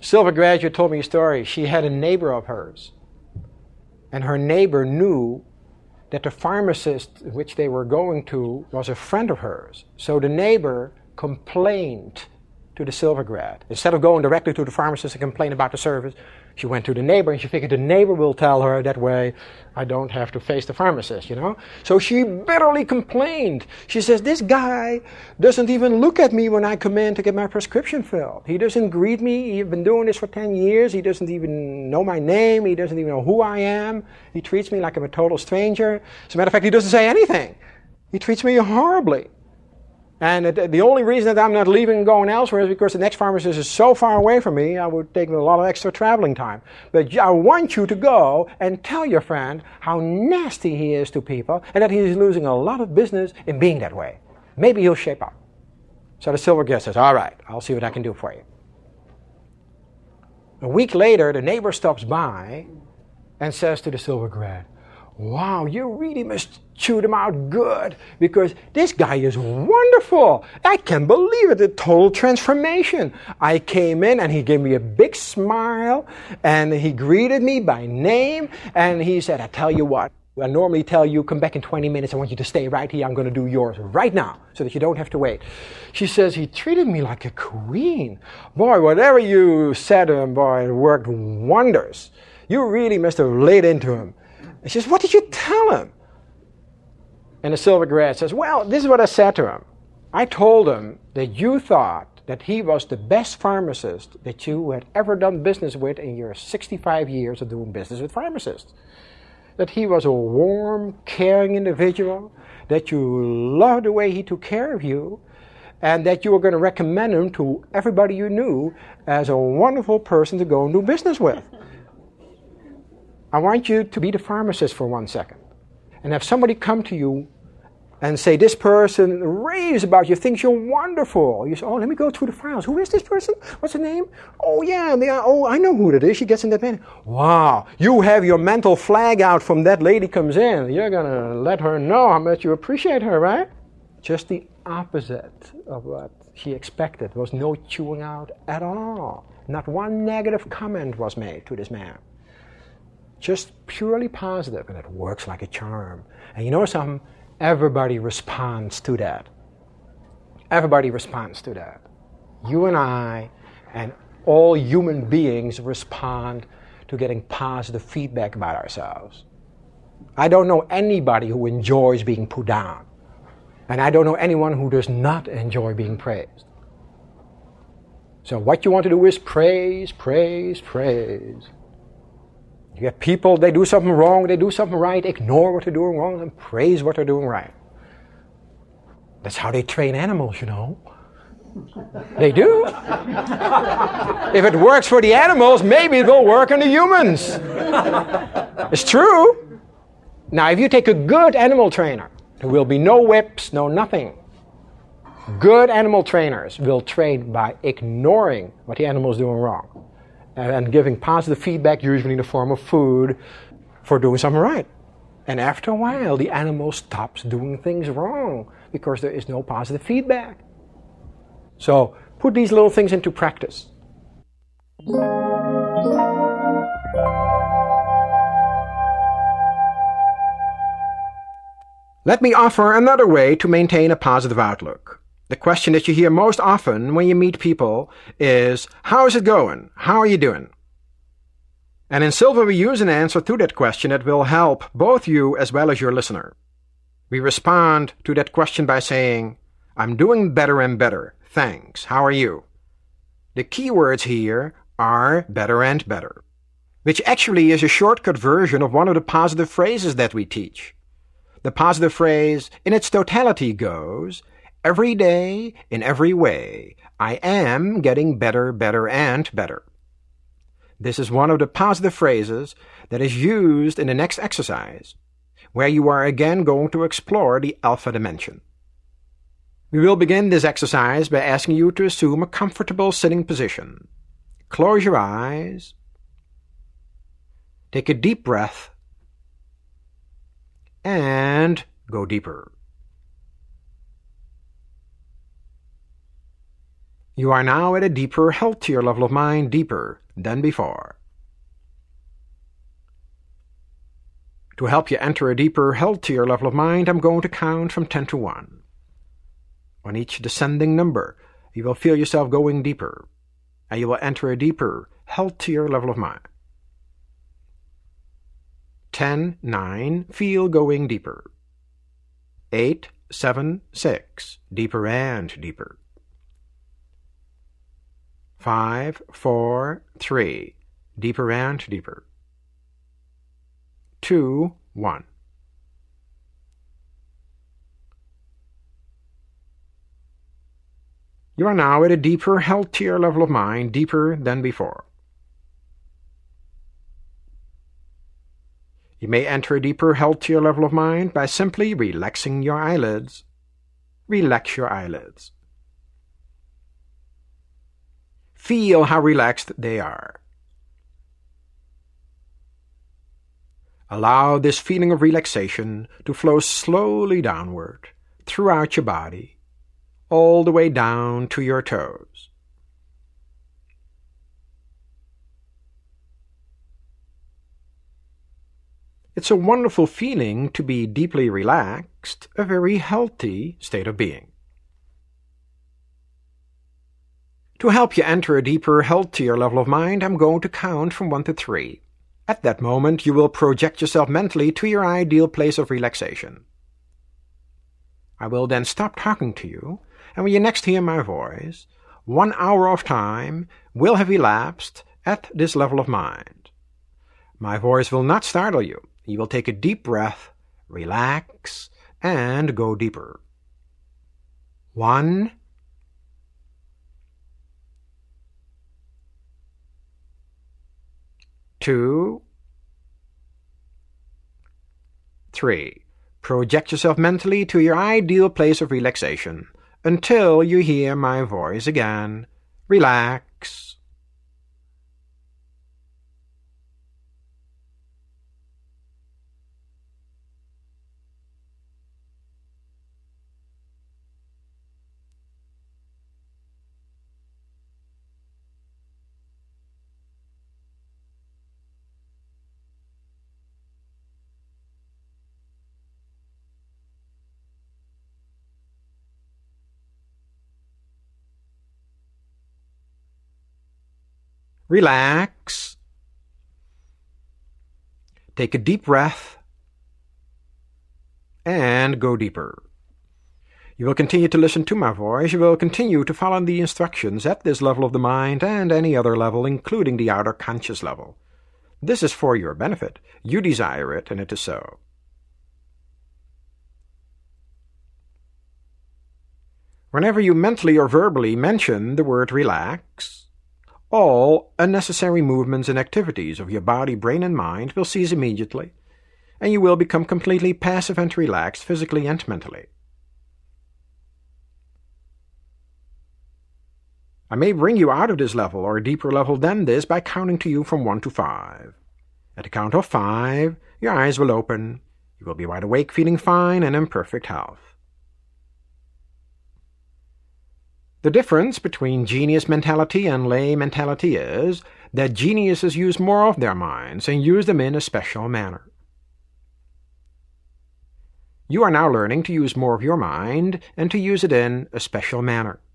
Silver graduate told me a story. She had a neighbor of hers, and her neighbor knew that the pharmacist which they were going to was a friend of hers. So the neighbor complained to the silver grad. Instead of going directly to the pharmacist and complain about the service, she went to the neighbor, and she figured the neighbor will tell her, that way I don't have to face the pharmacist, you know? So she bitterly complained. She says, this guy doesn't even look at me when I come in to get my prescription filled. He doesn't greet me. He's been doing this for 10 years. He doesn't even know my name. He doesn't even know who I am. He treats me like I'm a total stranger. As a matter of fact, he doesn't say anything. He treats me horribly. And the only reason that I'm not leaving and going elsewhere is because the next pharmacist is so far away from me, I would take a lot of extra traveling time. But I want you to go and tell your friend how nasty he is to people and that he is losing a lot of business in being that way. Maybe he'll shape up. So the silver guest says, all right, I'll see what I can do for you. A week later, the neighbor stops by and says to the silver grad, wow, you really must chew them out good, because this guy is wonderful. I can't believe it, a total transformation. I came in and he gave me a big smile and he greeted me by name and he said, I tell you what, I normally tell you, come back in 20 minutes, I want you to stay right here, I'm going to do yours right now, so that you don't have to wait. She says, he treated me like a queen. Boy, whatever you said to him, boy, it worked wonders. You really must have laid into him. And she says, what did you tell him? And the silver grad says, well, this is what I said to him. I told him that you thought that he was the best pharmacist that you had ever done business with in your 65 years of doing business with pharmacists. That he was a warm, caring individual, that you loved the way he took care of you, and that you were going to recommend him to everybody you knew as a wonderful person to go and do business with. I want you to be the pharmacist for 1 second. And have somebody come to you and say, this person raves about you, thinks you're wonderful. You say, oh, let me go through the files. Who is this person? What's her name? Oh, yeah, I know who it is. She gets in that band. Wow, you have your mental flag out from that lady comes in. You're going to let her know how much you appreciate her, right? Just the opposite of what she expected. There was no chewing out at all. Not one negative comment was made to this man. Just purely positive, and it works like a charm. And you know something? Everybody responds to that. Everybody responds to that. You and I and all human beings respond to getting positive feedback about ourselves. I don't know anybody who enjoys being put down. And I don't know anyone who does not enjoy being praised. So what you want to do is praise, praise, praise. You have people, they do something wrong, they do something right, ignore what they're doing wrong and praise what they're doing right. That's how they train animals, you know. They do. If it works for the animals, maybe it will work on the humans. It's true. Now, if you take a good animal trainer, there will be no whips, no nothing. Good animal trainers will train by ignoring what the animal is doing wrong. And giving positive feedback, usually in the form of food, for doing something right. And after a while, the animal stops doing things wrong because there is no positive feedback. So, put these little things into practice. Let me offer another way to maintain a positive outlook. The question that you hear most often when you meet people is, how is it going? How are you doing? And in Silver we use an answer to that question that will help both you as well as your listener. We respond to that question by saying, I'm doing better and better. Thanks. How are you? The key words here are better and better, which actually is a shortcut version of one of the positive phrases that we teach. The positive phrase in its totality goes, every day, in every way, I am getting better, better, and better. This is one of the positive phrases that is used in the next exercise, where you are again going to explore the alpha dimension. We will begin this exercise by asking you to assume a comfortable sitting position. Close your eyes. Take a deep breath. And go deeper. You are now at a deeper, healthier level of mind, deeper than before. To help you enter a deeper, healthier level of mind, I'm going to count from 10 to 1. On each descending number, you will feel yourself going deeper, and you will enter a deeper, healthier level of mind. 10, 9, feel going deeper. 8, 7, 6, deeper and deeper. 5, 4, 3, deeper and deeper. 2, 1. You are now at a deeper, healthier level of mind, deeper than before. You may enter a deeper, healthier level of mind by simply relaxing your eyelids. Relax your eyelids. Feel how relaxed they are. Allow this feeling of relaxation to flow slowly downward throughout your body, all the way down to your toes. It's a wonderful feeling to be deeply relaxed, a very healthy state of being. To help you enter a deeper, healthier level of mind, I'm going to count from 1 to 3. At that moment, you will project yourself mentally to your ideal place of relaxation. I will then stop talking to you, and when you next hear my voice, 1 hour of time will have elapsed at this level of mind. My voice will not startle you. You will take a deep breath, relax, and go deeper. 1, 2, 3. Project yourself mentally to your ideal place of relaxation until you hear my voice again. Relax. Relax. Take a deep breath and go deeper. You will continue to listen to my voice. You will continue to follow the instructions at this level of the mind and any other level, including the outer conscious level. This is for your benefit. You desire it, and it is so. Whenever you mentally or verbally mention the word relax, all unnecessary movements and activities of your body, brain, and mind will cease immediately, and you will become completely passive and relaxed physically and mentally. I may bring you out of this level or a deeper level than this by counting to you from 1 to 5. At the count of 5, your eyes will open. You will be wide awake, feeling fine and in perfect health. The difference between genius mentality and lay mentality is that geniuses use more of their minds and use them in a special manner. You are now learning to use more of your mind and to use it in a special manner.